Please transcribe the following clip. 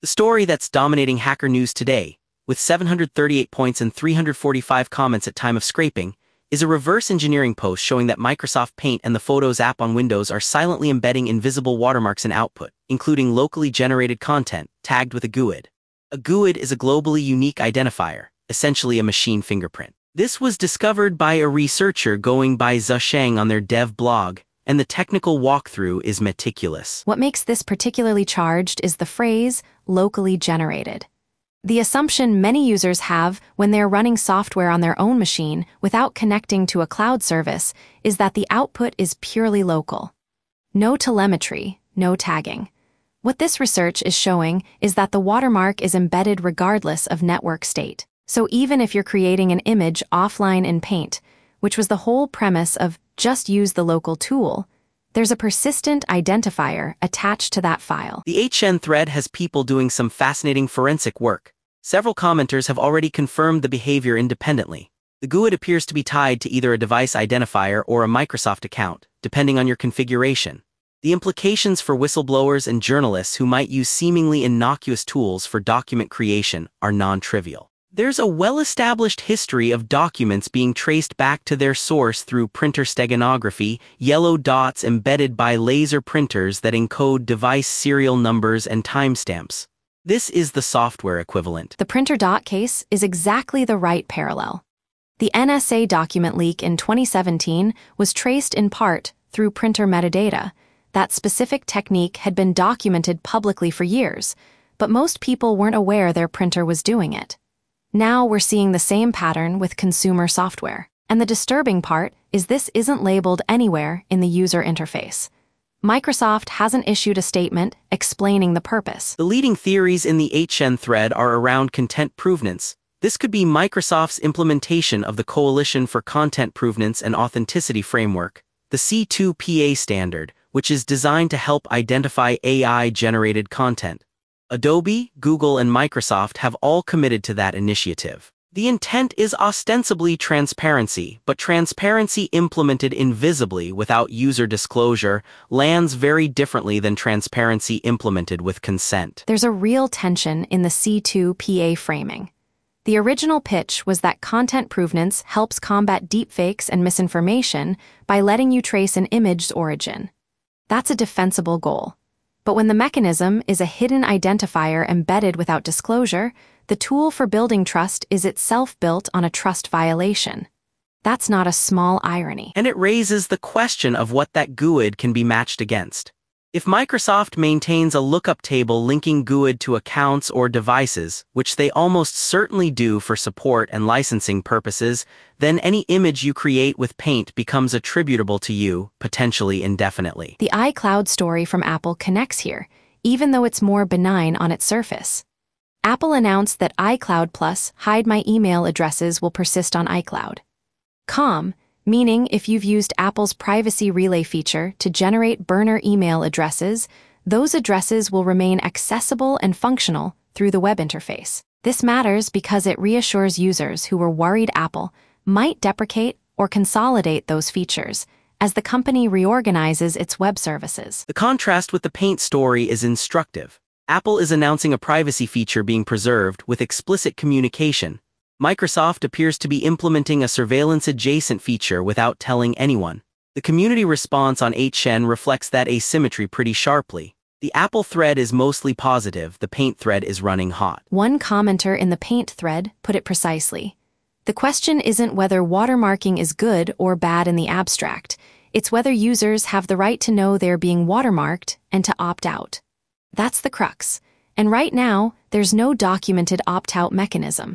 The story that's dominating hacker news today, with 738 points and 345 comments at time of scraping, is a reverse engineering post showing that Microsoft Paint and the Photos app on Windows are silently embedding invisible watermarks in output, including locally generated content, tagged with a GUID. A GUID is a globally unique identifier, essentially a machine fingerprint. This was discovered by a researcher going by Zusheng on their dev blog, and the technical walkthrough is meticulous. What makes this particularly charged is the phrase, locally generated. The assumption many users have when they're running software on their own machine without connecting to a cloud service is that the output is purely local. No telemetry, no tagging. What this research is showing is that the watermark is embedded regardless of network state. So even if you're creating an image offline in Paint, which was the whole premise of just use the local tool, there's a persistent identifier attached to that file. The HN thread has people doing some fascinating forensic work. Several commenters have already confirmed the behavior independently. The GUID appears to be tied to either a device identifier or a Microsoft account, depending on your configuration. The implications for whistleblowers and journalists who might use seemingly innocuous tools for document creation are non-trivial. There's a well-established history of documents being traced back to their source through printer steganography, yellow dots embedded by laser printers that encode device serial numbers and timestamps. This is the software equivalent. The printer dot case is exactly the right parallel. The NSA document leak in 2017 was traced in part through printer metadata. That specific technique had been documented publicly for years, but most people weren't aware their printer was doing it. Now we're seeing the same pattern with consumer software. And the disturbing part is this isn't labeled anywhere in the user interface. Microsoft hasn't issued a statement explaining the purpose. The leading theories in the HN thread are around content provenance. This could be Microsoft's implementation of the Coalition for Content Provenance and Authenticity framework, the C2PA standard, which is designed to help identify AI-generated content. Adobe, Google, and Microsoft have all committed to that initiative. The intent is ostensibly transparency, but transparency implemented invisibly without user disclosure lands very differently than transparency implemented with consent. There's a real tension in the C2PA framing. The original pitch was that content provenance helps combat deepfakes and misinformation by letting you trace an image's origin. That's a defensible goal. But when the mechanism is a hidden identifier embedded without disclosure, the tool for building trust is itself built on a trust violation. That's not a small irony. And it raises the question of what that GUID can be matched against. If Microsoft maintains a lookup table linking GUID to accounts or devices, which they almost certainly do for support and licensing purposes, then any image you create with Paint becomes attributable to you, potentially indefinitely. The iCloud story from Apple connects here, even though it's more benign on its surface. Apple announced that iCloud Plus Hide My Email addresses will persist on iCloud. Meaning if you've used Apple's Privacy Relay feature to generate burner email addresses, those addresses will remain accessible and functional through the web interface. This matters because it reassures users who were worried Apple might deprecate or consolidate those features as the company reorganizes its web services. The contrast with the Paint story is instructive. Apple is announcing a privacy feature being preserved with explicit communication. Microsoft appears to be implementing a surveillance-adjacent feature without telling anyone. The community response on HN reflects that asymmetry pretty sharply. The Apple thread is mostly positive, the Paint thread is running hot. One commenter in the Paint thread put it precisely. The question isn't whether watermarking is good or bad in the abstract. It's whether users have the right to know they're being watermarked and to opt out. That's the crux. And right now, there's no documented opt-out mechanism.